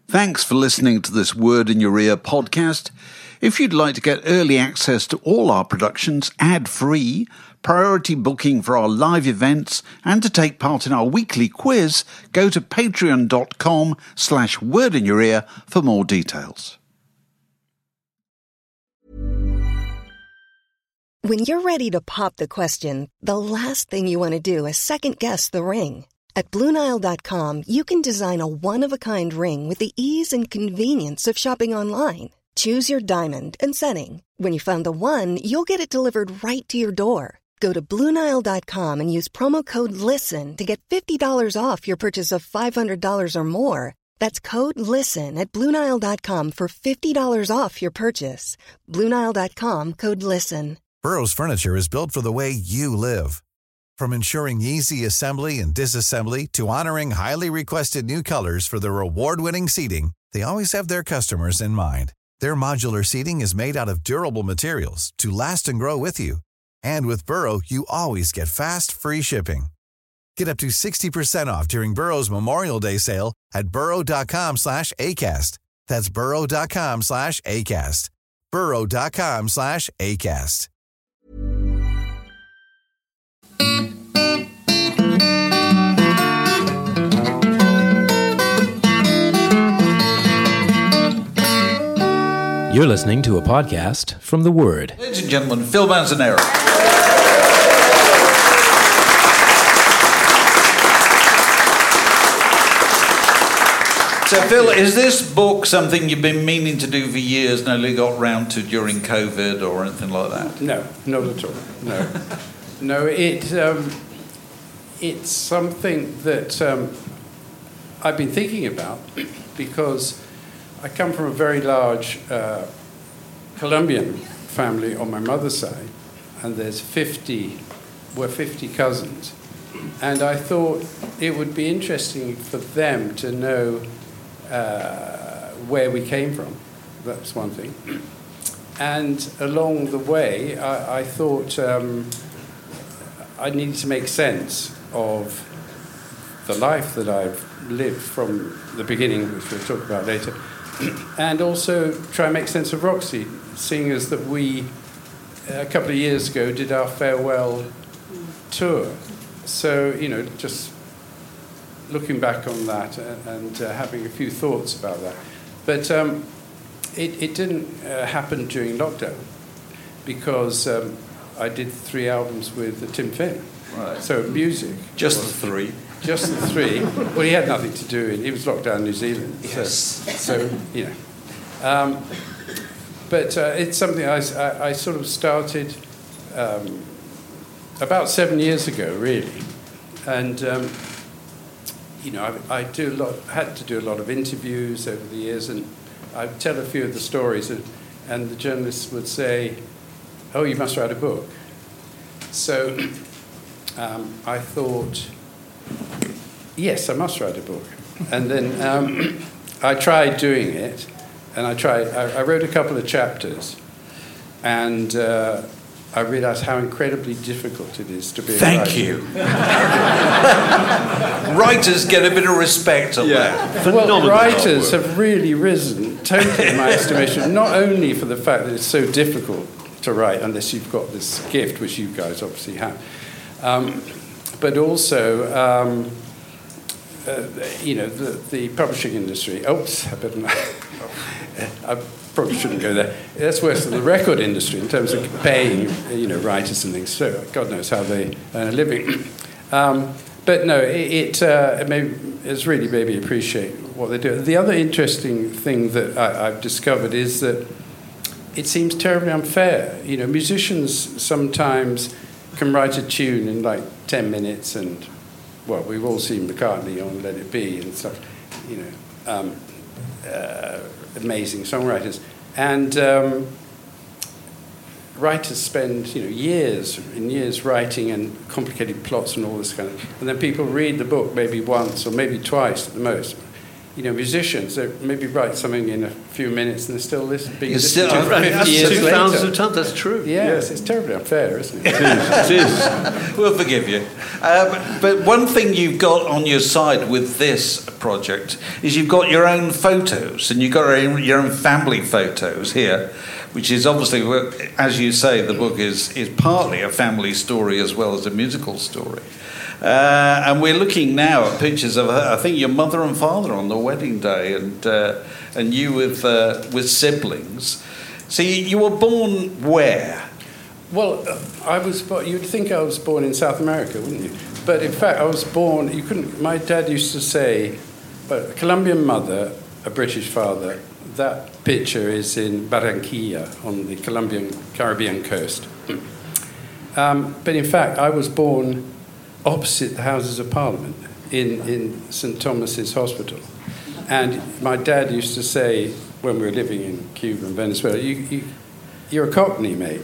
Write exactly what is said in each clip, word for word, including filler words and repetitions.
Thanks for listening to this Word in Your Ear podcast. If you'd like to get early access to all our productions ad-free, priority booking for our live events, and to take part in our weekly quiz, go to patreon.com slash word in your ear for more details. When you're ready to pop the question, the last thing you want to do is second-guess the ring. At Blue Nile dot com, you can design a one-of-a-kind ring with the ease and convenience of shopping online. Choose your diamond and setting. When you find the one, you'll get it delivered right to your door. Go to Blue Nile dot com and use promo code LISTEN to get fifty dollars off your purchase of five hundred dollars or more. That's code LISTEN at Blue Nile dot com for fifty dollars off your purchase. Blue Nile dot com, code LISTEN. Burrow's furniture is built for the way you live. From ensuring easy assembly and disassembly to honoring highly requested new colors for their award-winning seating, they always have their customers in mind. Their modular seating is made out of durable materials to last and grow with you. And with Burrow, you always get fast, free shipping. Get up to sixty percent off during Burrow's Memorial Day sale at burrow.com slash ACAST. That's burrow.com slash ACAST. burrow.com slash ACAST. You're listening to a podcast from The Word. Ladies and gentlemen, Phil Manzanera. So, Phil, is this book something you've been meaning to do for years and only got round to during COVID or anything like that? No, not at all. No, no. It um, it's something that um, I've been thinking about because I come from a very large uh, Colombian family on my mother's side, and there's fifty, we're fifty cousins, and I thought it would be interesting for them to know uh, where we came from. That's one thing. And along the way, I, I thought um, I needed to make sense of the life that I've lived from the beginning, which we'll talk about later, and also try and make sense of Roxy, seeing as that we, a couple of years ago, did our farewell tour. So, you know, just looking back on that and, and uh, having a few thoughts about that. But um, it, it didn't uh, happen during lockdown because um, I did three albums with Tim Finn. Right. So music. Just the three. Just the three. Well, he had nothing to do. He was locked down in New Zealand. Yes. So, so you know. Um, but uh, it's something I, I, I sort of started um, about seven years ago, really. And, um, you know, I, I do a lot, had to do a lot of interviews over the years, and I tell a few of the stories, and, and the journalists would say, oh, you must write a book. So um, I thought, yes, I must write a book. And then um, I tried doing it, and I tried. I, I wrote a couple of chapters, and uh, I realized how incredibly difficult it is to be a Thank writer. you. Writers get a bit of respect on that. Well, writers have really risen, totally in my estimation, not only for the fact that it's so difficult to write, unless you've got this gift, which you guys obviously have, um, but also... Um, Uh, you know, the, the publishing industry. Oops, I better not. I probably shouldn't go there. That's worse than the record industry in terms of paying, you know, writers and things. So God knows how they earn a living. Um, but no, it, it, uh, it made, it's really made me appreciate what they do. The other interesting thing that I, I've discovered is that it seems terribly unfair. You know, musicians sometimes can write a tune in like ten minutes and... Well, we've all seen McCartney on Let It Be and stuff, you know, um, uh, amazing songwriters. And um, writers spend, you know, years and years writing and complicated plots and all this kind of... And then people read the book maybe once or maybe twice at the most. you know, musicians, they maybe write something in a few minutes and they're still listening, being It's listened still- to for Right, fifty years Two later. thousands of times, that's true. Yes, it's terribly unfair, isn't it? It is. We'll forgive you. Um, but one thing you've got on your side with this project is you've got your own photos, and you've got your own, your own family photos here, which is obviously, as you say, the book is, is partly a family story as well as a musical story. Uh, and we're looking now at pictures of, I think, your mother and father on the wedding day, and uh, and you with uh, with siblings. So you, you were born where? Well, uh, I was. bo- You'd think I was born in South America, wouldn't you? But in fact, I was born. You couldn't. My dad used to say, "But a Colombian mother, a British father." That picture is in Barranquilla on the Colombian Caribbean coast. Um, but in fact, I was born opposite the Houses of Parliament in in Saint Thomas's Hospital, and my dad used to say when we were living in Cuba and Venezuela, "You." you You're a Cockney, mate.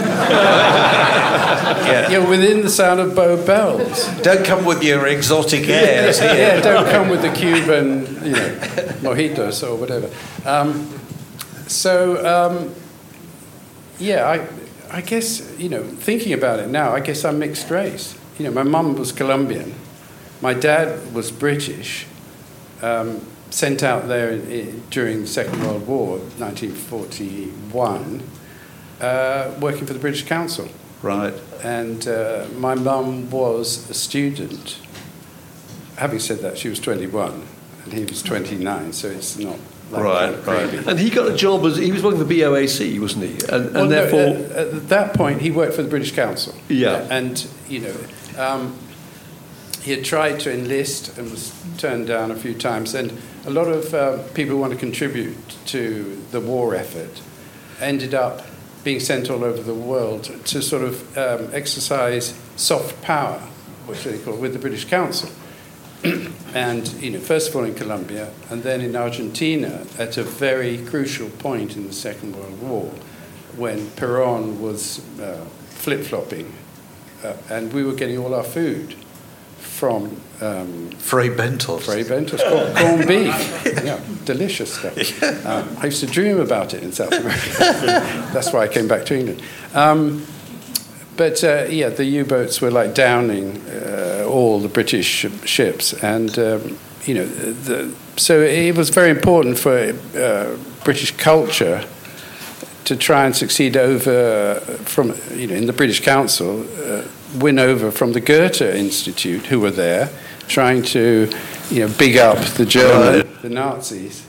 Yeah. You're within the sound of Bow Bells. Don't come with your exotic airs here. Yeah, don't come with the Cuban, you know, mojitos or whatever. Um, so, um, yeah, I, I guess, you know, thinking about it now, I guess I'm mixed race. You know, my mum was Colombian. My dad was British. Um, sent out there in, in, during the Second World War, nineteen forty-one, uh, working for the British Council. Right. And uh, my mum was a student. Having said that, she was twenty-one and he was twenty-nine, so it's not like Right, that right. crazy. And he got a job as he was working for B O A C, wasn't he? And, and Well, no, therefore, at, at that point, he worked for the British Council. Yeah. And, you know, um, he had tried to enlist and was turned down a few times. And a lot of uh, people who want to contribute to the war effort ended up being sent all over the world to sort of um, exercise soft power, which they call, with the British Council. And, you know, first of all in Colombia, and then in Argentina at a very crucial point in the Second World War, when Perón was uh, flip-flopping, uh, and we were getting all our food from um, Fray Bentos. Fray Bentos, corn, corned beef. Yeah, delicious stuff. Um, I used to dream about it in South America. That's why I came back to England. Um, but uh, yeah, the U-boats were like downing uh, all the British sh- ships, and um, you know, the, so it was very important for uh, British culture to try and succeed over from, you know, in the British Council, uh, win over from the Goethe Institute, who were there, trying to, you know, big up the German, the Nazis.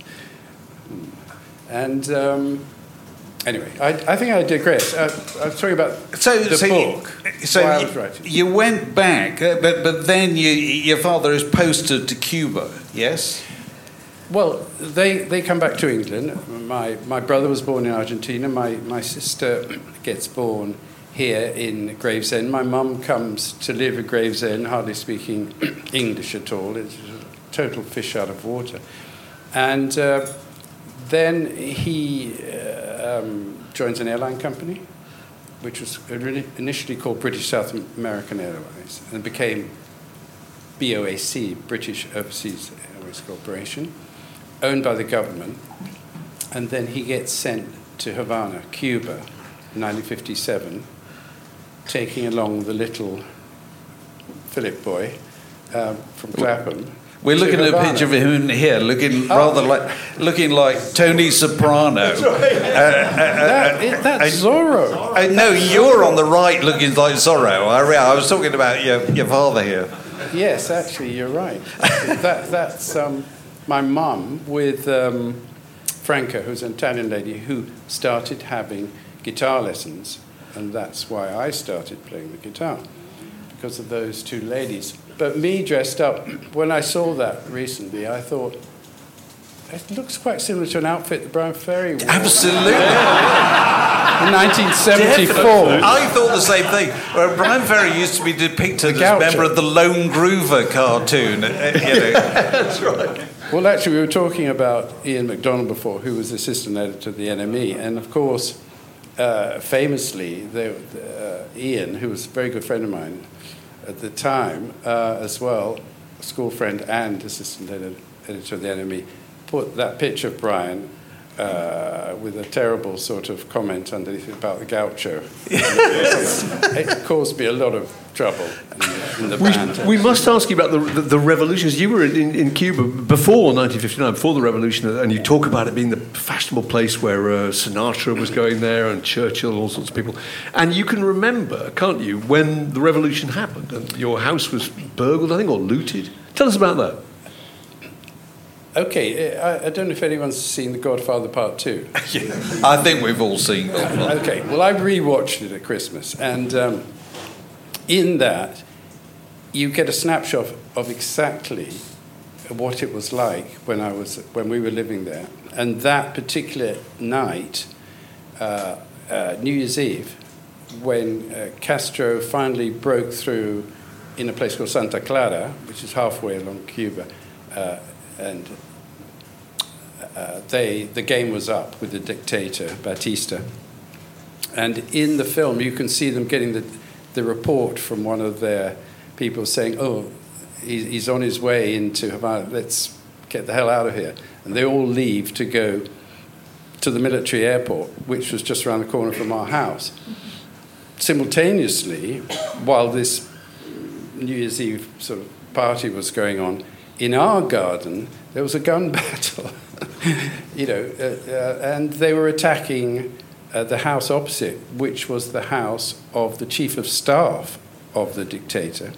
And um, anyway, I, I think I digress. Uh, I was talking about So, the so, book so while I you, was writing. you went back, uh, but but then you, your father is posted to Cuba, yes? Well, they, they come back to England. My my brother was born in Argentina. My my sister gets born here in Gravesend. My mum comes to live at Gravesend, hardly speaking English at all. It's a total fish out of water. And uh, then he uh, um, joins an airline company, which was initially called British South American Airlines, and became B O A C, British Overseas Airways Corporation, owned by the government. And then he gets sent to Havana, Cuba, in nineteen fifty-seven, taking along the little Philip boy um, from Clapham. We're looking at a Havana. picture of him here, looking Oh. rather like looking like Tony Soprano. That, it, that's Zorro. Uh, no, you're on the right, looking like Zorro. I, re- I was talking about your your father here. Yes, actually, you're right. that, that's um, my mum with um, Franca, who's an Italian lady, who started having guitar lessons, and that's why I started playing the guitar, because of those two ladies. But me dressed up, when I saw that recently, I thought, it looks quite similar to an outfit that Brian Ferry wore Absolutely. in nineteen seventy-four. I thought the same thing. Well, Brian Ferry used to be depicted as a Gaucho. member of the Lone Groover cartoon. uh, You know. that's right. Well, actually, we were talking about Ian MacDonald before, who was assistant editor of the N M E, and of course, uh, famously, the, uh, Ian, who was a very good friend of mine at the time, uh, as well, a school friend and assistant edi- editor of The Enemy, put that picture of Brian uh, with a terrible sort of comment underneath about the gaucho. It caused me a lot of trouble in, in the band. We, we must ask you about the, the, the revolutions. You were in, in Cuba before nineteen fifty-nine, before the revolution, and you talk about it being the fashionable place where uh, Sinatra was going there and Churchill and all sorts of people. And you can remember, can't you, when the revolution happened and your house was burgled, I think, or looted. Tell us about that. Okay, I, I don't know if anyone's seen The Godfather Part Two. I think we've all seen Godfather. Okay, well, I rewatched it at Christmas, and um, in that, you get a snapshot of exactly what it was like when I was when we were living there. And that particular night, uh, uh, New Year's Eve, when uh, Castro finally broke through in a place called Santa Clara, which is halfway along Cuba, uh, and uh, they the game was up with the dictator, Batista. And in the film, you can see them getting the, the report from one of their people saying, oh, he, he's on his way into Havana, let's get the hell out of here. And they all leave to go to the military airport, which was just around the corner from our house. Simultaneously, while this New Year's Eve sort of party was going on, in our garden, there was a gun battle, you know, uh, uh, and they were attacking uh, the house opposite, which was the house of the chief of staff of the dictator.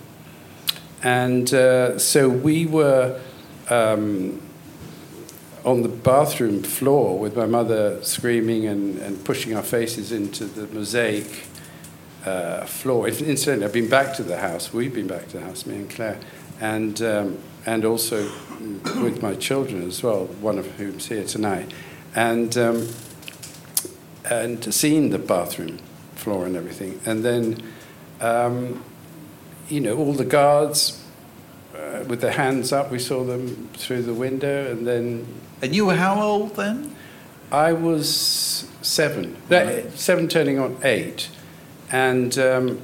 And uh, so we were um, on the bathroom floor with my mother screaming and, and pushing our faces into the mosaic uh, floor. Incidentally, I've been back to the house. We've been back to the house, me and Claire. And um, and also with my children as well, one of whom's here tonight, and um, and seeing the bathroom floor and everything, and then um, you know, all the guards uh, with their hands up, we saw them through the window, and then. And you were how old then? I was seven, right. seven turning on eight, and. Um,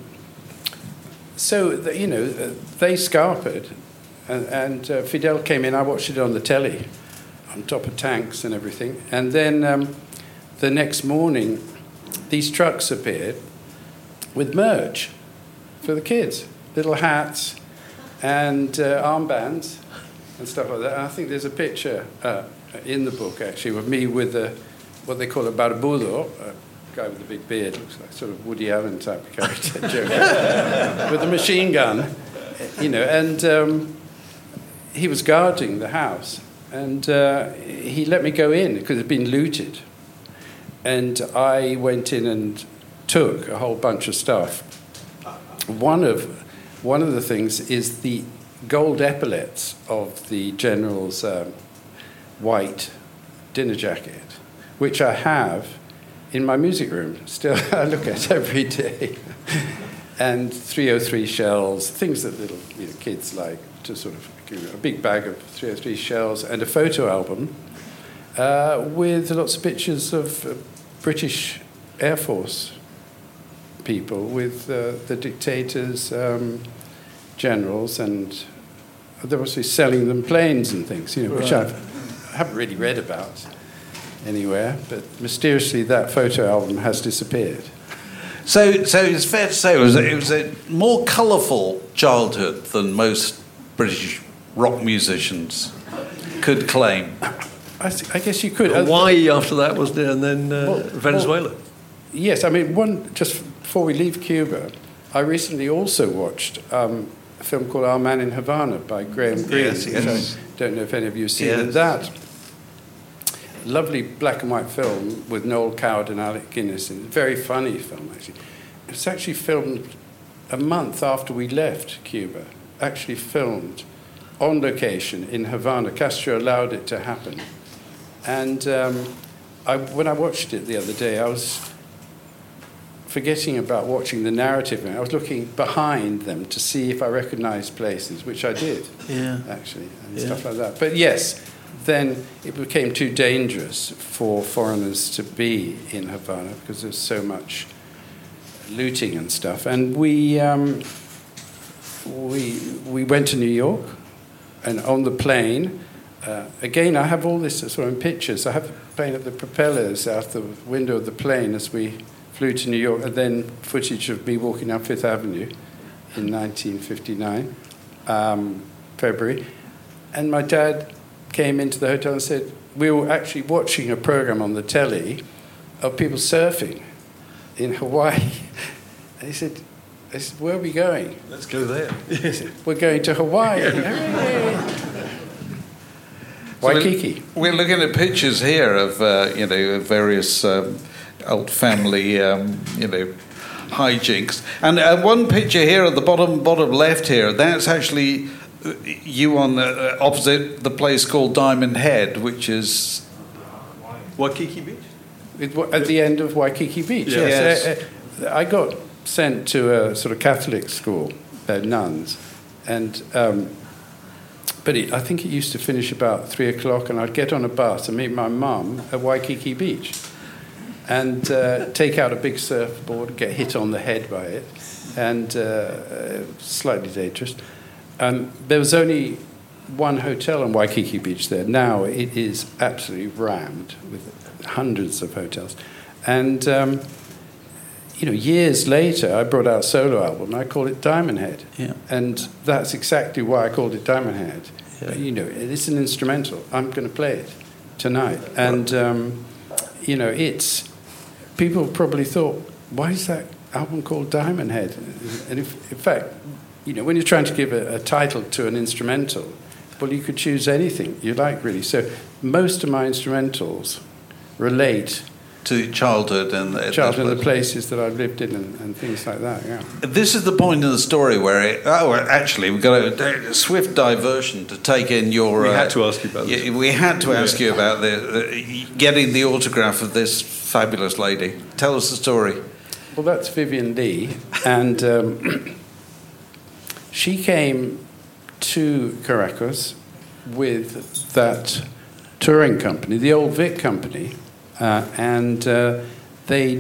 So, the, you know, they scarpered, and, and uh, Fidel came in. I watched it on the telly, on top of tanks and everything. And then um, the next morning, these trucks appeared with merch for the kids, little hats and uh, armbands and stuff like that. And I think there's a picture uh, in the book, actually, of me with a, what they call a barbudo, a guy with a big beard, looks like sort of Woody Allen type of character, with a machine gun, you know, and um, he was guarding the house, and uh, he let me go in because it had been looted, and I went in and took a whole bunch of stuff. One of one of the things is the gold epaulets of the general's um, white dinner jacket, which I have in my music room, still I look at every day. And three oh three shells, things that little you know, kids like to sort of, you know, a big bag of three oh three shells, and a photo album uh, with lots of pictures of uh, British Air Force people with uh, the dictators, um, generals, and they're obviously selling them planes and things, you know, which I've, I haven't really read about anywhere, but mysteriously that photo album has disappeared. So, so it's fair to say it was, it was a more colourful childhood than most British rock musicians could claim. I, th- I guess you could. Hawaii after that, wasn't it? And then uh, well, Venezuela. Well, yes, I mean, one just before we leave Cuba, I recently also watched um, a film called Our Man in Havana by Graham Greene, yes, yes. which I don't know if any of you have seen. Yes. And that lovely black and white film with Noel Coward and Alec Guinness, and very funny film, actually. It was actually filmed a month after we left Cuba, actually filmed on location in Havana. Castro allowed it to happen. And um, I, when I watched it the other day, I was forgetting about watching the narrative, and I was looking behind them to see if I recognized places, which I did, yeah. actually, and yeah. stuff like that. But yes, then it became too dangerous for foreigners to be in Havana because there's so much looting and stuff. And we um, we we went to New York, and on the plane, uh, again, I have all this sort of in pictures. I have playing at the propellers out the window of the plane as we flew to New York, and then footage of me walking down Fifth Avenue in nineteen fifty-nine, um, February. And my dad came into the hotel and said, we were actually watching a program on the telly of people surfing in Hawaii. And he said, I said, where are we going? Let's go there. He said, we're going to Hawaii. Waikiki. So we're, we're looking at pictures here of, uh, you know, various um, old family, um, you know, hijinks. And uh, one picture here at the bottom, bottom left here, that's actually you on the, uh, opposite the place called Diamond Head, which is Waikiki Beach? It, at the end of Waikiki Beach, Yeah. yes. Yes. Uh, uh, I got sent to a sort of Catholic school, uh, nuns, and um, but it, I think it used to finish about three o'clock, and I'd get on a bus and meet my mum at Waikiki Beach, and uh, take out a big surfboard, get hit on the head by it, and uh, slightly dangerous. Um, there was only one hotel on Waikiki Beach there. Now it is absolutely rammed with hundreds of hotels. And, um, you know, years later, I brought out a solo album, and I called it Diamond Head. Yeah. And that's exactly why I called it Diamond Head. Yeah. You know, it's an instrumental. I'm going to play it tonight. And, um, you know, it's... People probably thought, why is that album called Diamond Head? And if, in fact... You know, when you're trying to give a, a title to an instrumental, well, you could choose anything you like, really. So most of my instrumentals relate to childhood and childhood and the places that I've lived in and, and things like that. Yeah. This is the point in the story where it, oh, actually, we've got a, a swift diversion to take in your. We uh, had to ask you about this. We had to ask you about the uh, getting the autograph of this fabulous lady. Tell us the story. Well, that's Vivian Lee, and. Um, She came to Caracas with that touring company, the Old Vic company, uh, and uh, they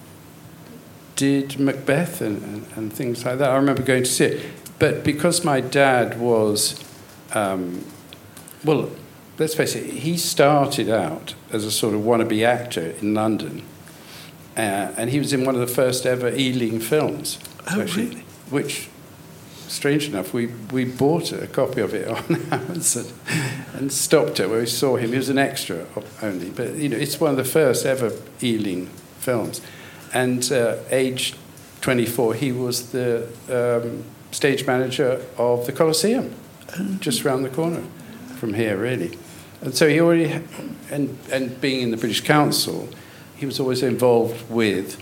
did Macbeth and, and, and things like that. I remember going to see it. But because my dad was, um, well, let's face it, he started out as a sort of wannabe actor in London, uh, and he was in one of the first ever Ealing films. Oh, actually, really? Which... Strange enough, we, we bought a copy of it on Amazon and stopped it where we saw him. He was an extra only, but you know, it's one of the first ever Ealing films. And uh, age twenty-four, he was the um, stage manager of the Colosseum, just round the corner from here, really. And so he already, had, and and being in the British Council, he was always involved with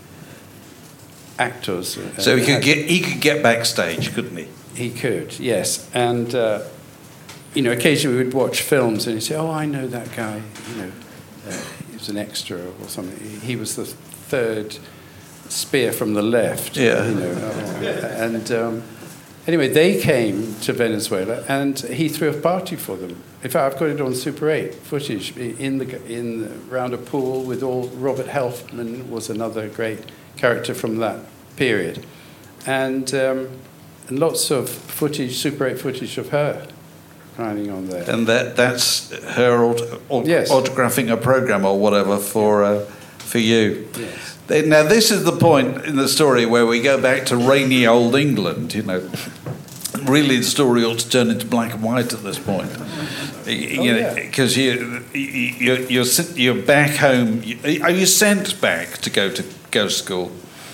actors. So he could get he could get backstage, couldn't he? He could, yes. And, uh, you know, occasionally we would watch films and he'd say, oh, I know that guy, you know, uh, he was an extra or something. He was the third spear from the left. Yeah. You know, and um, anyway, they came to Venezuela and he threw a party for them. In fact, I've got it on Super eight footage in the in the, around a pool with all. Robert Helfman was another great character from that period, and um, and lots of footage, Super eight footage of her riding on there. And that that's her auto, auto, Yes. autographing a program or whatever for uh, for you. Yes. Now this is the point in the story where we go back to rainy old England. You know, really the story ought to turn into black and white at this point. You, Oh, you know, yeah. because you you you're sit- you're back home. Are you sent back to go to go to school?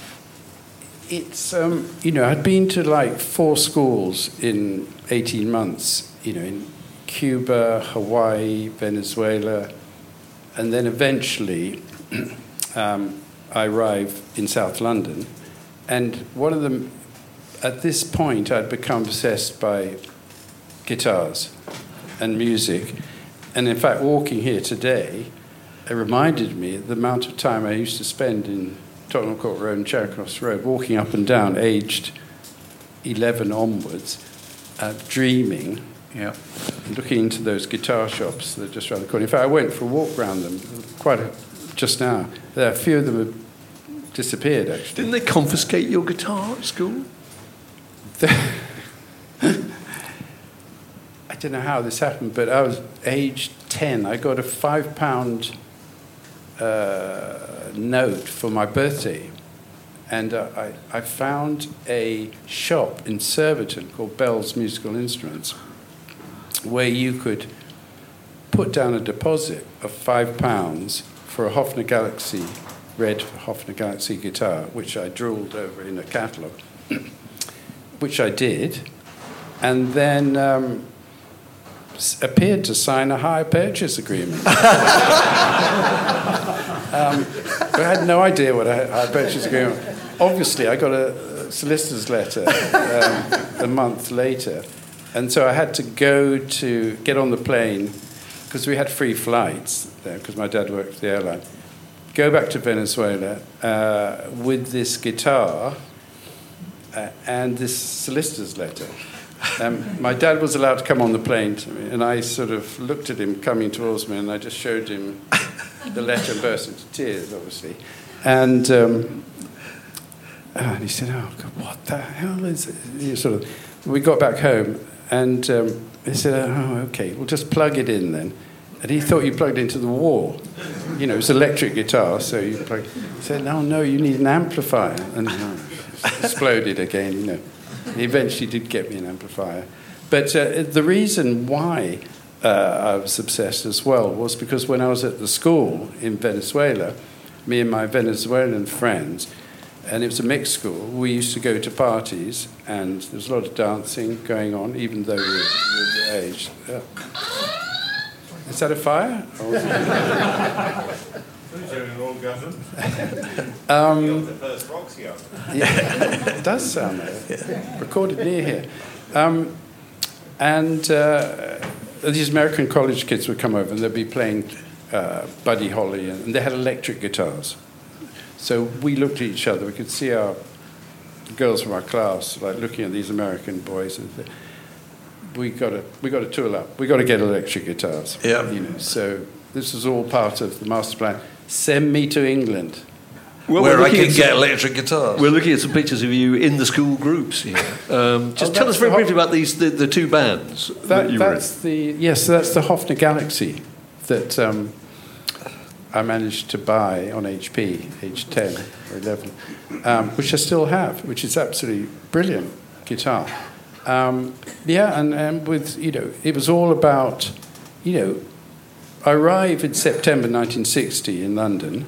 It's, um, you know, I'd been to like four schools in eighteen months, you know, in Cuba, Hawaii, Venezuela, and then eventually um, I arrived in South London. And one of them, at this point, I'd become obsessed by guitars and music. And in fact, walking here today, it reminded me of the amount of time I used to spend in Tottenham Court Road and Charing Cross Road, walking up and down, aged eleven onwards, uh, dreaming, Yeah. looking into those guitar shops that are just around the corner. In fact, I went for a walk around them quite a, just now. There, a few of them have disappeared, actually. Didn't they confiscate your guitar at school? I don't know how this happened, but I was aged ten. I got a five pound uh, note for my birthday. And uh, I, I found a shop in Surbiton called Bell's Musical Instruments, where you could put down a deposit of five pounds for a Hofner Galaxy, red Hofner Galaxy guitar, which I drooled over in a catalogue, which I did, and then um, s- appeared to sign a hire purchase agreement. um, but I had no idea what a hire purchase agreement was. Obviously, I got a solicitor's letter um, a month later, and so I had to go to get on the plane, because we had free flights there, because my dad worked for the airline, go back to Venezuela uh, with this guitar uh, and this solicitor's letter. Um, my dad was allowed to come on the plane to me, and I sort of looked at him coming towards me, and I just showed him the letter and burst into tears, obviously. And... Um, And he said, "Oh God, what the hell is it?" He sort of, we got back home, and um, he said, "Oh, okay, we'll just plug it in then." And he thought you plugged it into the wall. You know, it's an electric guitar, so you plug. He said, "No, no, you need an amplifier." And oh, it exploded again. You know, he eventually did get me an amplifier. But uh, the reason why uh, I was obsessed as well was because when I was at the school in Venezuela, me and my Venezuelan friends. And it was a mixed school. We used to go to parties, and there was a lot of dancing going on, even though we were, we were the age. Uh, is that a fire? Or was it... um, yeah, it does sound like it. Recorded near here. Um, and uh, these American college kids would come over, and they'd be playing uh, Buddy Holly, and they had electric guitars. So we looked at each other. We could see our girls from our class, like looking at these American boys, and th- we got to we got to tool up. We got to get electric guitars. Yeah. You know. So this was all part of the master plan. Send me to England, Well, where I can some, get electric guitars. We're looking at some pictures of you in the school groups here. Um, just Oh, tell us very the briefly Hof- about these the, the two bands that, that, you were in. that's the yes. That's the Hofner Galaxy that um, I managed to buy on H P, age ten or eleven, um, which I still have, which is absolutely brilliant guitar. Um, yeah, and, and with, you know, it was all about, you know, I arrived in September nineteen sixty in London,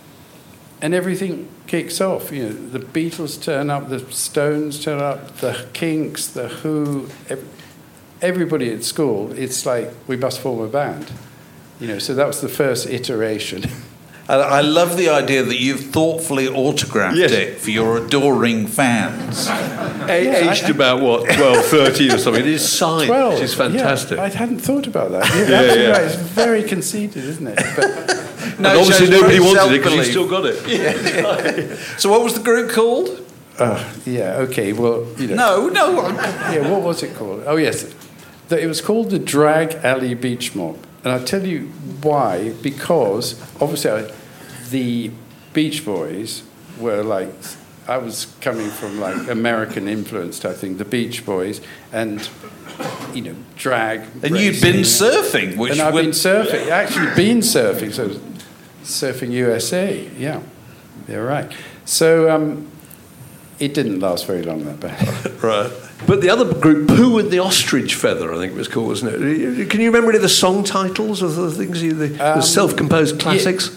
and everything kicks off. You know, the Beatles turn up, the Stones turn up, the Kinks, the Who, every, everybody at school, it's like, we must form a band. You know, so that was the first iteration. And I love the idea that you've thoughtfully autographed Yes. it for your adoring fans. A- Yeah, aged I- about, what, twelve, thirteen or something. It is signed, Twelve. which is fantastic. Yeah, I hadn't thought about that. You're Yeah, absolutely yeah. right. It's very conceited, isn't it? But And obviously shows nobody great wanted it because you self-belief. still got it. So what was the group called? uh, yeah, okay. Well, you know. No, no. I'm- Yeah, what was it called? Oh, yes. The, it was called the Drag Alley Beach Mob. And I'll tell you why. Because, obviously, I, the Beach Boys were like... I was coming from, like, American influence type thing. The Beach Boys and, you know, drag. And you'd been racing. surfing, which And I've would... been surfing. Actually been surfing. So, Surfing U S A. Yeah. You're right. So, um, it didn't last very long, that band. Right. But the other group, Pooh and the Ostrich Feather, I think it was called, wasn't it? Can you remember any of the song titles of the things, you, the, the Um, self-composed classics?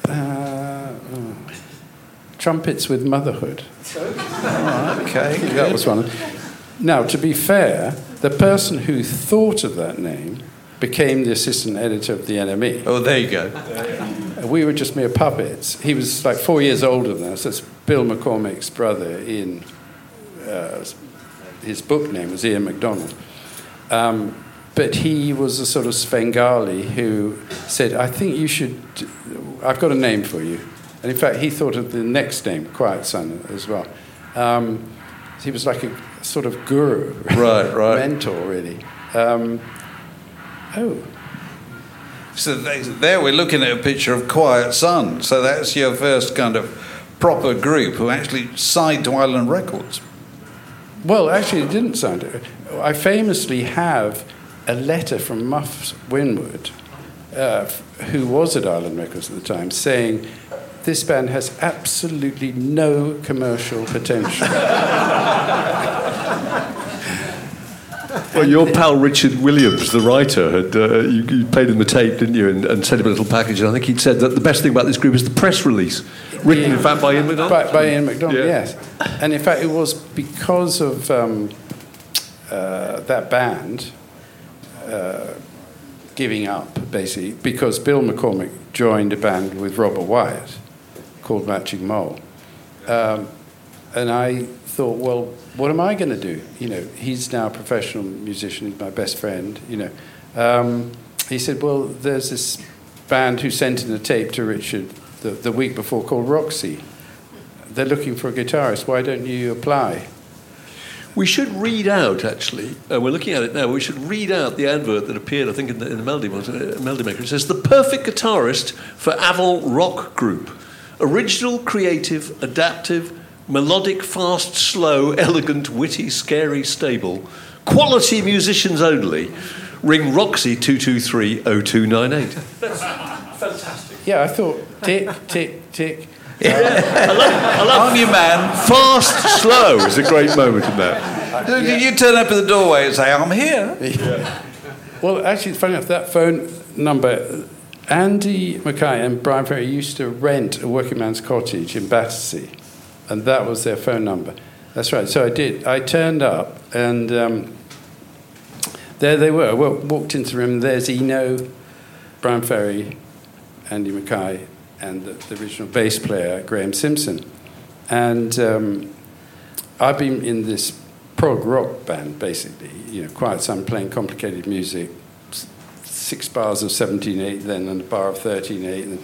Uh, oh. Trumpets with Motherhood. Okay, That was one. Now, to be fair, the person who thought of that name became the assistant editor of the N M E. Oh, there you go. We were just mere puppets. He was like four years older than us. That's Bill McCormick's brother. In uh, his book name was Ian MacDonald. Um, but he was a sort of Svengali who said, I think you should... I've got a name for you. And in fact, he thought of the next name, Quiet Son, as well. Um, he was like a sort of guru. Right, right. Mentor, really. Um, oh... So they- there we're looking at a picture of Quiet Sun. So that's your first kind of proper group who actually signed to Island Records. Well, actually, it didn't sound... I famously have a letter from Muff Winwood, uh, who was at Island Records at the time, saying, this band has absolutely no commercial potential. Well, your pal Richard Williams, the writer, had uh, you, you played him the tape, didn't you, and, and sent him a little package. And I think he'd said that the best thing about this group is the press release, written, yeah. in fact, by Ian MacDonald. By, by Ian MacDonald, yeah. yes. And in fact, it was because of um, uh, that band uh, giving up, basically, because Bill McCormick joined a band with Robert Wyatt called Matching Mole. Um, and I thought, well, what am I going to do? You know, he's now a professional musician, he's my best friend, you know. Um, he said, well, there's this band who sent in a tape to Richard the, the week before called Roxy. They're looking for a guitarist. Why don't you apply? We should read out, actually, uh, we're looking at it now, we should read out the advert that appeared, I think, in the, in the Melody, uh, Melody Maker. It says, the perfect guitarist for Avant Rock Group. Original, creative, adaptive, melodic, fast, slow, elegant, witty, scary, stable. Quality musicians only. Ring Roxy two two three oh two nine eight. That's fantastic. Yeah, I thought, tick, tick, tick. Yeah. I love, I love On your man. Fast, slow is a great moment in that. Uh, yeah. You turn up at the doorway and say, I'm here. Yeah. Well, actually, funny enough, that phone number, Andy Mackay and Brian Ferry used to rent a working man's cottage in Battersea, and that was their phone number. That's right. So I did. I turned up, and um, there they were. I walked into the room, and there's Eno, Brian Ferry, Andy Mackay, and the, the original bass player, Graham Simpson. And um, I've been in this prog rock band, basically, you know, quiet sound, playing complicated music, six bars of seventeen eight, then and a bar of thirteen eight, and,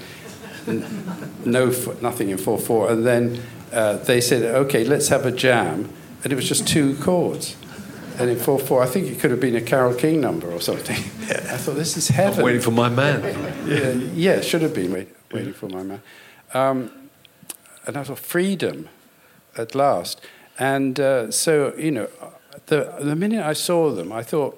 and no, nothing in four four. And then uh, they said, okay, let's have a jam. And it was just two chords. And in four four, I think it could have been a Carole King number or something. Yeah. I thought, this is heaven. I'm waiting for my man. yeah, yeah, it should have been wait, waiting for my man. Um, and I thought, freedom at last. And uh, so, you know, the, the minute I saw them, I thought,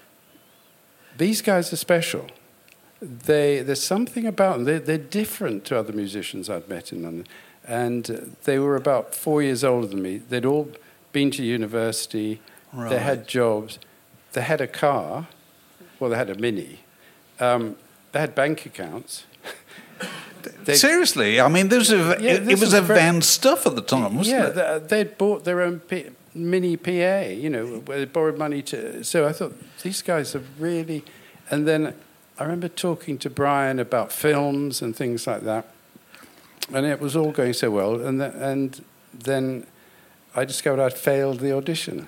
these guys are special. They, there's something about them. They're, they're different to other musicians I'd met in London. And uh, they were about four years older than me. They'd all been to university. Right. They had jobs. They had a car. Well, they had a Mini. Um, they had bank accounts. They, Seriously? I mean, this was, yeah, it, this it was, was advanced stuff at the time, wasn't yeah, it? Yeah, they'd bought their own P, Mini P A, you know, where they borrowed money to... So I thought, these guys are really... And then I remember talking to Brian about films and things like that. And it was all going so well. And, the, and then I discovered I'd failed the audition.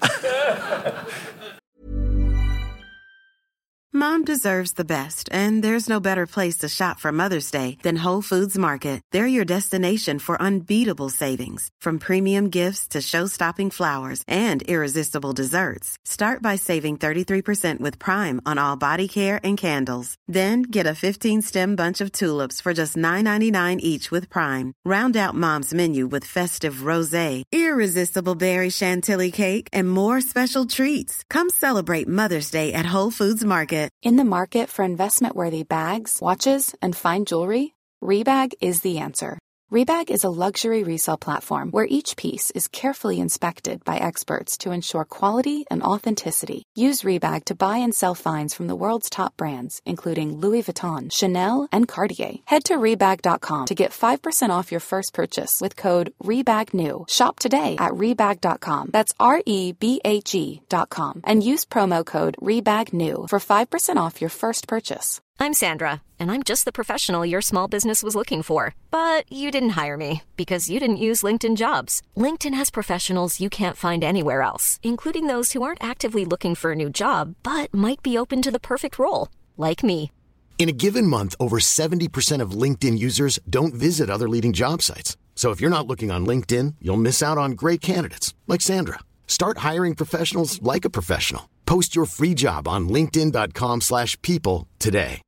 Mom deserves the best, and there's no better place to shop for Mother's Day than Whole Foods Market. They're your destination for unbeatable savings, from premium gifts to show-stopping flowers and irresistible desserts. Start by saving thirty-three percent with Prime on all body care and candles. Then get a fifteen-stem bunch of tulips for just nine ninety-nine each with Prime. Round out Mom's menu with festive rosé, irresistible berry chantilly cake, and more special treats. Come celebrate Mother's Day at Whole Foods Market. In the market for investment-worthy bags, watches, and fine jewelry, Rebag is the answer. Rebag is a luxury resale platform where each piece is carefully inspected by experts to ensure quality and authenticity. Use Rebag to buy and sell finds from the world's top brands, including Louis Vuitton, Chanel, and Cartier. Head to Rebag dot com to get five percent off your first purchase with code REBAGNEW. Shop today at Rebag dot com. That's R E B A G dot com. And use promo code REBAGNEW for five percent off your first purchase. I'm Sandra, and I'm just the professional your small business was looking for. But you didn't hire me because you didn't use LinkedIn Jobs. LinkedIn has professionals you can't find anywhere else, including those who aren't actively looking for a new job, but might be open to the perfect role, like me. In a given month, over seventy percent of LinkedIn users don't visit other leading job sites. So if you're not looking on LinkedIn, you'll miss out on great candidates, like Sandra. Start hiring professionals like a professional. Post your free job on linkedin dot com slash people today.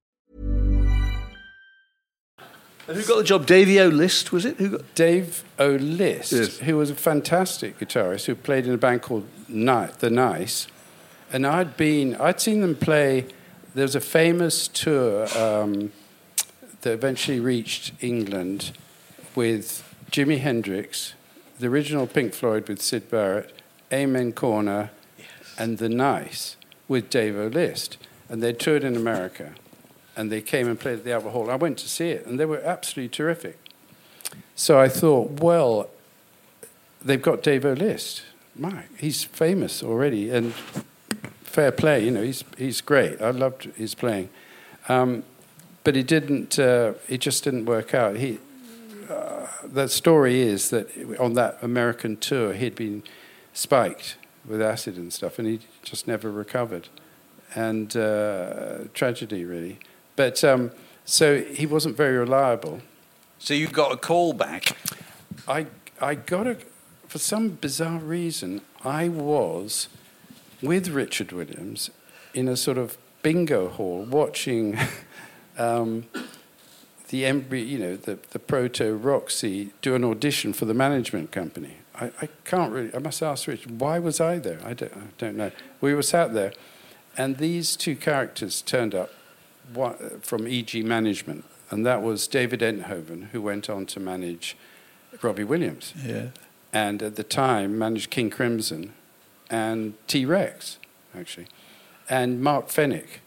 And who got the job? Davey O'List, was it? Who got... Dave O'List, yes. who was a fantastic guitarist who played in a band called Ni- The Nice. And I'd been, I'd seen them play. There was a famous tour um, that eventually reached England with Jimi Hendrix, the original Pink Floyd with Syd Barrett, Amen Corner, yes. and The Nice with Dave O'List. And they toured in America. And they came and played at the Albert Hall. I went to see it, and they were absolutely terrific. So I thought, well, they've got Dave O'List. My, he's famous already, and fair play, you know, he's he's great. I loved his playing. Um, but it didn't, uh, it just didn't work out. He, uh, the story is that on that American tour, he'd been spiked with acid and stuff, and he just never recovered. And uh, tragedy, really. But um, so he wasn't very reliable. So you got a call back? I I got a, for some bizarre reason, I was with Richard Williams in a sort of bingo hall watching um, the embryo, you know, the, the proto Roxy do an audition for the management company. I, I can't really, I must ask Richard, why was I there? I don't, I don't know. We were sat there, and these two characters turned up from E G Management, and that was David Enthoven, who went on to manage Robbie Williams. Yeah. And at the time managed King Crimson and T-Rex, actually. And Mark Fennick,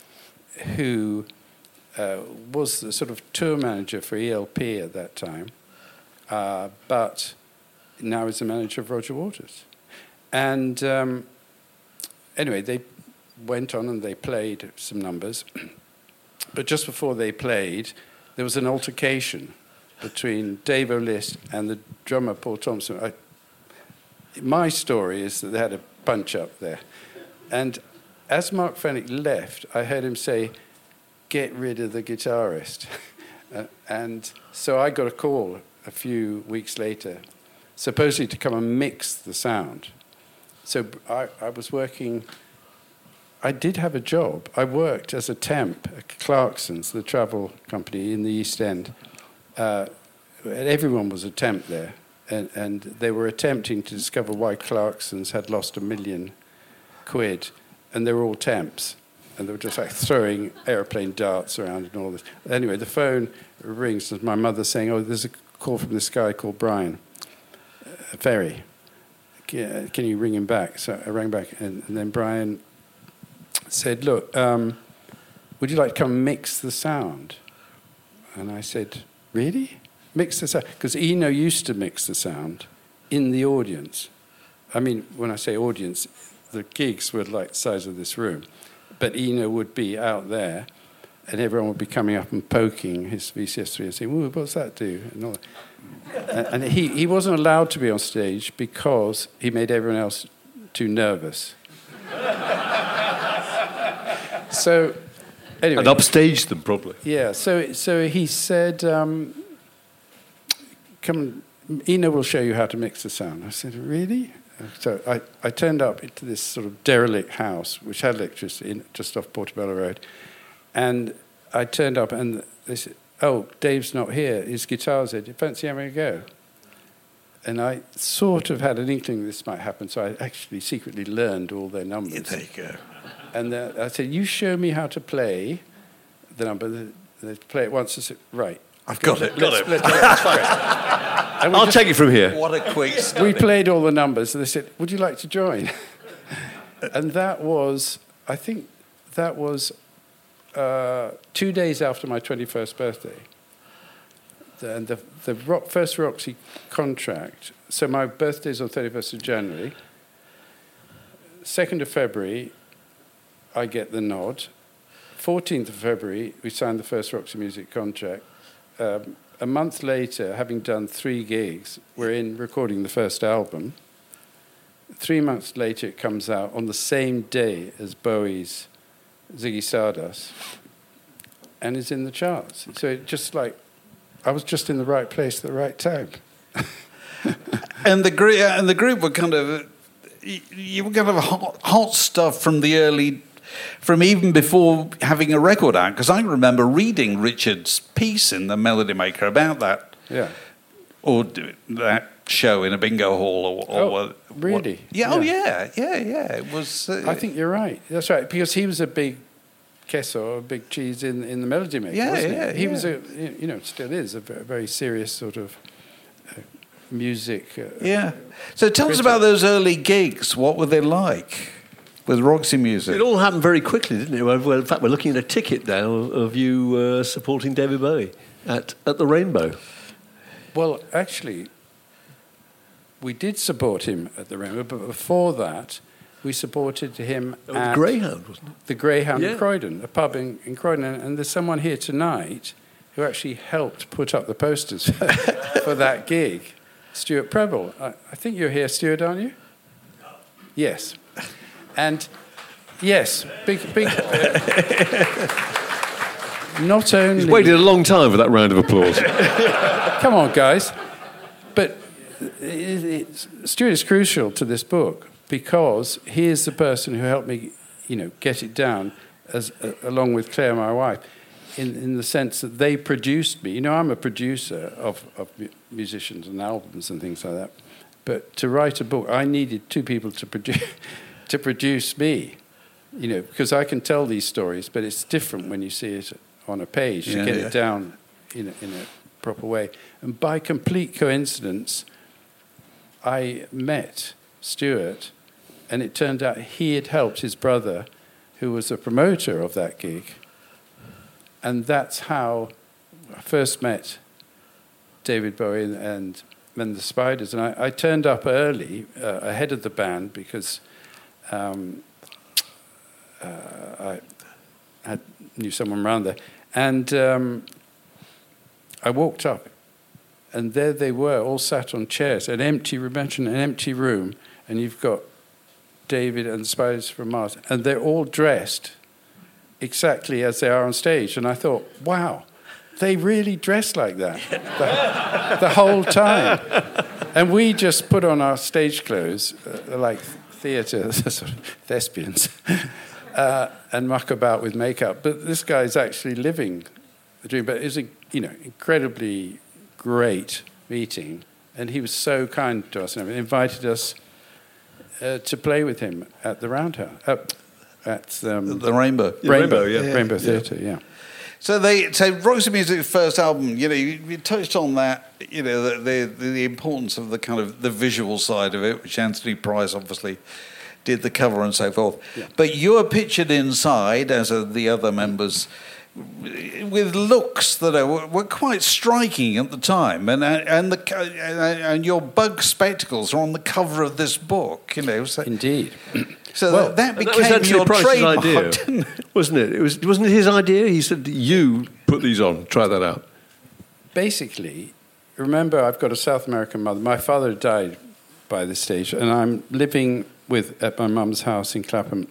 who uh, was the sort of tour manager for E L P at that time, uh, but now is the manager of Roger Waters. And um, anyway, they went on and they played some numbers. But just before they played, there was an altercation between Dave O'List and the drummer, Paul Thompson. I, my story is that they had a punch-up there. And as Mark Fennick left, I heard him say, "Get rid of the guitarist." uh, and so I got a call a few weeks later, supposedly to come and mix the sound. So I, I was working... I did have a job. I worked as a temp at Clarkson's, the travel company in the East End. Uh, everyone was a temp there, and, and they were attempting to discover why Clarkson's had lost a million quid, and they were all temps, and they were just like throwing airplane darts around and all this. Anyway, the phone rings, and my mother saying, "Oh, there's a call from this guy called Brian uh, Ferry. Can, can you ring him back?" So I rang back, and, and then Brian said, "Look, um, would you like to come mix the sound?" And I said, "Really? Mix the sound?" Because Eno used to mix the sound in the audience. I mean, when I say audience, the gigs were like the size of this room. But Eno would be out there, and everyone would be coming up and poking his V C S three and saying, "Ooh, what's that do?" And, all that. and, and he, he wasn't allowed to be on stage because he made everyone else too nervous. So, anyway. And upstaged them, probably. Yeah, so so he said, um, come, Eno will show you how to mix the sound. I said, "Really?" So I, I turned up into this sort of derelict house, which had electricity in, just off Portobello Road. And I turned up, and they said, "Oh, Dave's not here. His guitar's here. Do you fancy having a go?" And I sort of had an inkling this might happen, so I actually secretly learned all their numbers. Yeah, there you go. And uh, I said, "You show me how to play the number." They play it once. I said, "Right, I've got it. Got it. Let's, let's, let's I'll just, take it from here." What a quick study. We played all the numbers, and they said, "Would you like to join?" And that was, I think, that was uh, two days after my twenty-first birthday. And the, the rock, first Roxy contract. So my birthday's on thirty-first of January. second of February. I get the nod. fourteenth of February, we signed the first Roxy Music contract. Um, a month later, having done three gigs, we're in recording the first album. Three months later, it comes out on the same day as Bowie's Ziggy Stardust, and is in the charts. So it just like, I was just in the right place at the right time. and the group, and the group were kind of, you were kind of hot, hot stuff from the early, from even before having a record out. Because I remember reading Richard's piece in the Melody Maker about that. Yeah. or do that show in a bingo hall, or, or Oh, what, really? What, yeah, oh yeah, yeah, yeah. It was. Uh, I think you're right. That's right, because he was a big queso, a big cheese in in the Melody Maker. Yeah, wasn't yeah, he? He yeah. was a, you know, still is a very, very serious sort of uh, music. Uh, yeah. So tell us about those early gigs. What were they like with Roxy Music? It all happened very quickly, didn't it? Well, well, in fact, we're looking at a ticket now of you uh, supporting David Bowie at at the Rainbow. Well, actually, we did support him at the Rainbow, but before that, we supported him Oh, at the Greyhound, wasn't it? the Greyhound Yeah. in Croydon, a pub in, in Croydon. And, and there's someone here tonight who actually helped put up the posters for, for that gig, Stuart Preble. I, I think you're here, Stuart, aren't you? Yes. And, yes, big... big uh, not only... He's waited a long time for that round of applause. Come on, guys. But it, it, Stuart is crucial to this book because he is the person who helped me, you know, get it down, as uh, along with Claire, my wife, in, in the sense that they produced me. You know, I'm a producer of, of mu- musicians and albums and things like that. But to write a book, I needed two people to produce to produce me, you know, because I can tell these stories, but it's different when you see it on a page Yeah, to get yeah. it down in a, in a proper way. And by complete coincidence, I met Stuart, and it turned out he had helped his brother, who was a promoter of that gig. And that's how I first met David Bowie and, and, and the Spiders. And I, I turned up early, uh, ahead of the band, because um, uh, I had, knew someone around there. And um, I walked up, and there they were, all sat on chairs, an empty, imagine an empty room, and you've got David and the Spiders from Mars, and they're all dressed exactly as they are on stage. And I thought, wow, they really dress like that the, the whole time. And we just put on our stage clothes, uh, like theatre sort of thespians, uh, and muck about with makeup. But this guy's actually living the dream. But it was a, you know, incredibly great meeting, and he was so kind to us and everything, invited us uh, to play with him at the Roundhouse, uh, at um, the Rainbow. Rainbow, Rainbow, yeah. yeah. Rainbow Yeah. Theatre, yeah. So they, so Roxy Music's first album, you know, you, you touched on that, you know, the, the the importance of the kind of the visual side of it, which Anthony Price obviously did the cover and so forth. Yeah. But you are pictured inside, as are the other members, with looks that are, were quite striking at the time, and and the and your bug spectacles are on the cover of this book, you know. So, Indeed. so Well, that, that And became that was Anthony your Price's trademark, idea, didn't it? wasn't it? It was wasn't it his idea? He said, "You put these on. Try that out." Basically, remember, I've got a South American mother. My father died by this stage, and I'm living with at my mum's house in Clapham.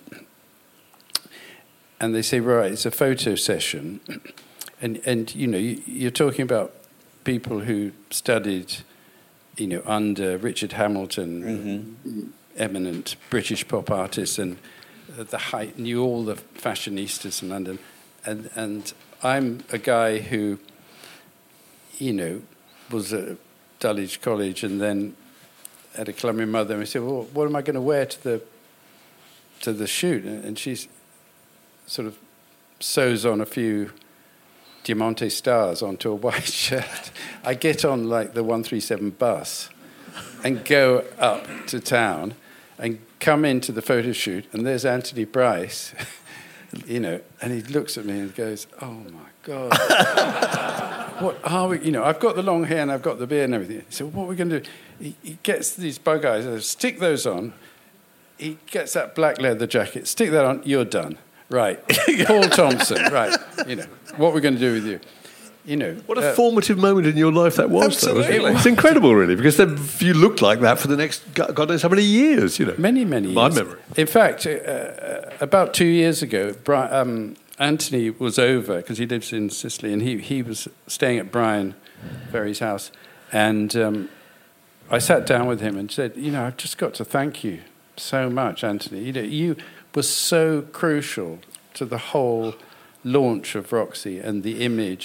And they say, right, it's a photo session. And, and you know, you, you're talking about people who studied, you know, under Richard Hamilton, mm-hmm. eminent British pop artists, and the height, knew all the fashionistas in London. And, and I'm a guy who, you know, was at Dulwich College and then had a Colombian mother. And we said, well, what am I going to wear to the to the shoot? And she's sort of sews on a few Diamante stars onto a white shirt. I get on like the one three seven bus and go up to town and come into the photo shoot, and there's Anthony Price, you know, and he looks at me and goes, oh my God, what are we, you know, I've got the long hair and I've got the beard and everything. He said, what are we going to do? He, he gets these bug eyes, says, stick those on. He gets that black leather jacket, stick that on, you're done. Right, Paul Thompson, right, you know, what we're going to do with you. You know, What a uh, formative moment in your life that was, Absolutely. though, wasn't it? It's incredible, really, because then you looked like that for the next God God knows how many years, you know. Many, many years. My memory. In fact, uh, about two years ago, Bri- um, Anthony was over, because he lives in Sicily, and he, he was staying at Brian Ferry's house. And um, I sat down with him and said, you know, I've just got to thank you so much, Anthony. You know, you were so crucial to the whole launch of Roxy and the image.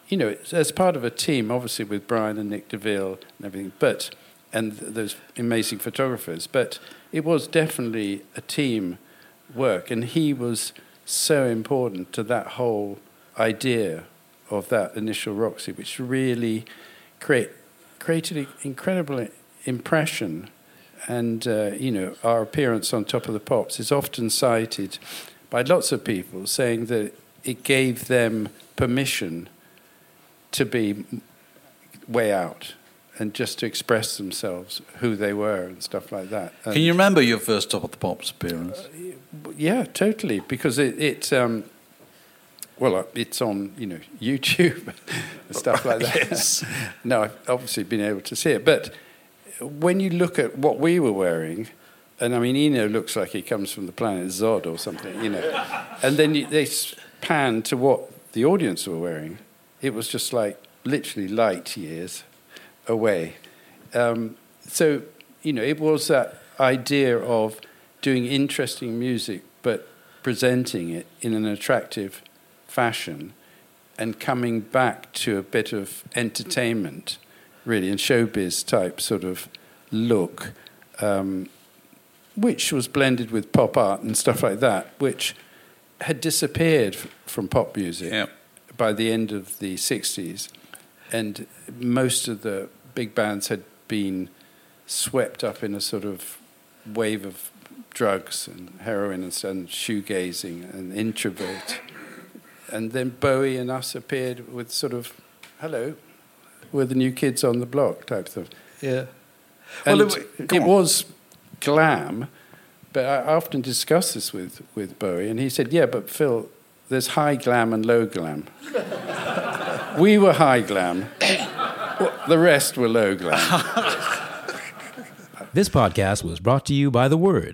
you know, as part of a team, obviously with Brian and Nick DeVille and everything, but and th- those amazing photographers, but it was definitely a team work, and he was so important to that whole idea of that initial Roxy, which really create, created an incredible impression. And, uh, you know, our appearance on Top of the Pops is often cited by lots of people, saying that it gave them permission to be way out and just to express themselves, who they were and stuff like that. And can you remember your first Top of the Pops appearance? Uh, yeah, totally, because it, it um, well, it's on, you know, YouTube and stuff like that. Yes. No, I've obviously been able to see it. But when you look at what we were wearing, and I mean, Eno looks like he comes from the planet Zod or something, you know, and then you, they pan to what the audience were wearing, it was just like literally light years away. Um, so, you know, it was that idea of doing interesting music, but presenting it in an attractive fashion and coming back to a bit of entertainment, really, and showbiz type sort of look, um, which was blended with pop art and stuff like that, which had disappeared f- from pop music yeah. by the end of the sixties. And most of the big bands had been swept up in a sort of wave of drugs and heroin and, and shoegazing and introvert. And then Bowie and us appeared with sort of, hello, we're the new kids on the block type stuff. Yeah. And well, it, it was glam, but I often discuss this with, with Bowie, and he said, yeah, but Phil, there's high glam and low glam. We were high glam. The rest were low glam. This podcast was brought to you by The Word.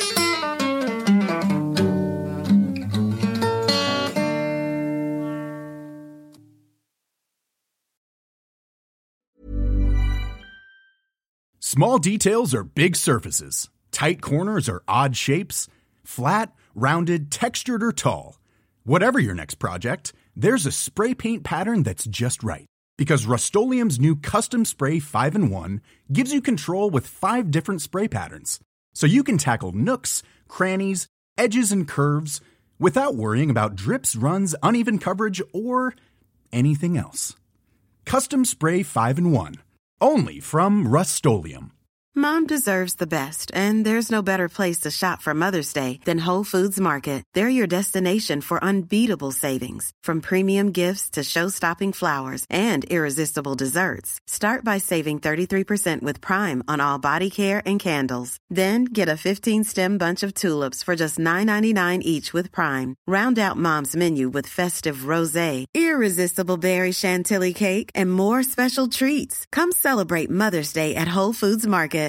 Small details are big surfaces. Tight corners are odd shapes. Flat, rounded, textured, or tall. Whatever your next project, there's a spray paint pattern that's just right. Because Rust-Oleum's new Custom Spray five in one gives you control with five different spray patterns. So you can tackle nooks, crannies, edges, and curves without worrying about drips, runs, uneven coverage, or anything else. Custom Spray five in one. Only from Rust-Oleum. Mom deserves the best, and there's no better place to shop for Mother's Day than Whole Foods Market. They're your destination for unbeatable savings, from premium gifts to show-stopping flowers and irresistible desserts. Start by saving thirty-three percent with Prime on all body care and candles. Then get a fifteen-stem bunch of tulips for just nine ninety-nine each with Prime. Round out Mom's menu with festive rosé, irresistible berry chantilly cake, and more special treats. Come celebrate Mother's Day at Whole Foods Market.